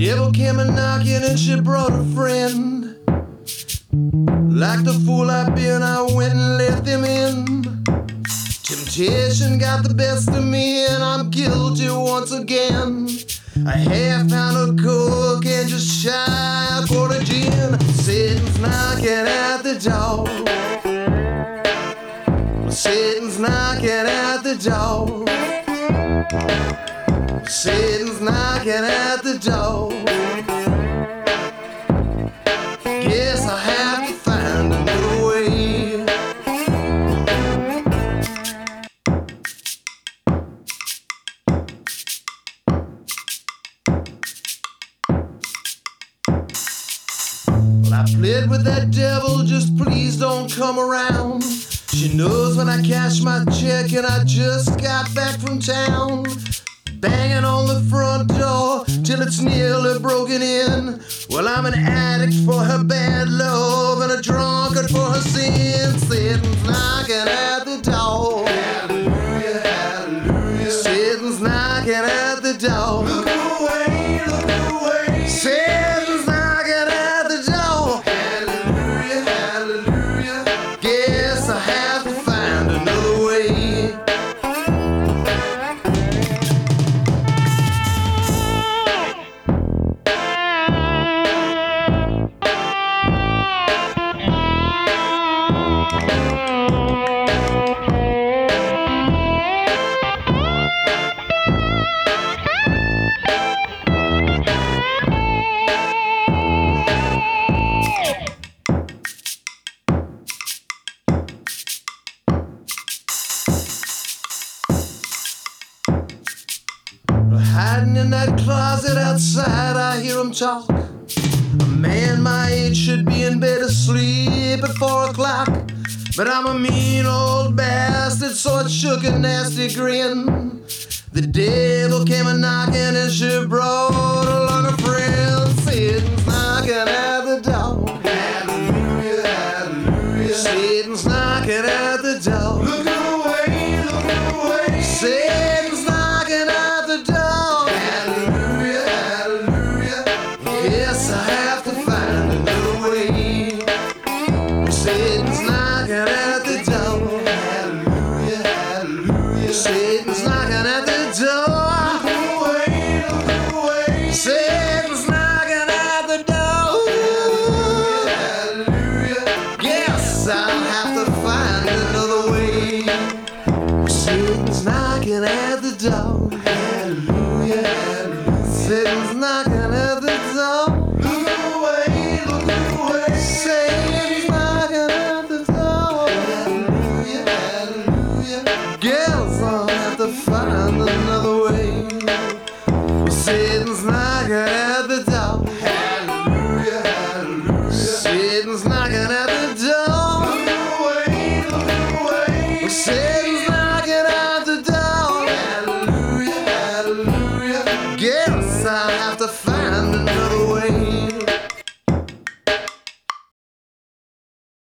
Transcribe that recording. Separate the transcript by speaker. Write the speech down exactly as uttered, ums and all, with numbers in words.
Speaker 1: devil came a knocking and she brought a friend. Like the fool I've been, I went and let them in. Temptation got the best of me and I'm guilty once again. A half pound of coke and just shy a quarter gin. Satan's knocking at the door. Satan's knocking at the door. Satan's knocking at the door. Guess I have to find another way. Well, I played with that devil, just please don't come around. She knows when I cash my check and I just got back from town. Banging on the front door till it's nearly broken in. Well, I'm an addict for her bad love and a drunkard for her sin. Satan's knocking at the door. Hallelujah, hallelujah. Satan's knocking at the door. Look away, look away. Satan's knocking at the door. Hallelujah, hallelujah. Guess I have to find another way. Hiding in that closet outside, I hear him talk. A man my age should be in bed asleep at four o'clock. But I'm a mean old bastard, so it shook a nasty grin. The devil came a knocking and she brought along a friend. Satan's knocking at the door. Hallelujah, hallelujah. Satan's knocking at the door. Look away, look away. Satan's knocking at the door. Hallelujah, hallelujah. Yes, I have to find another way. Satan's knocking at the door. Hallelujah, hallelujah. Satan's knocking at the door. Look away, look away. Satan's knocking at the door. Hallelujah, hallelujah. Yes, I'll have to find another way. Satan's knocking at the door. Hallelujah, hallelujah. Satan's knocking at the door. Look away, look away. Satan's knocking at the door. Hallelujah, hallelujah. Guess I'll have to find another way. Satan's knocking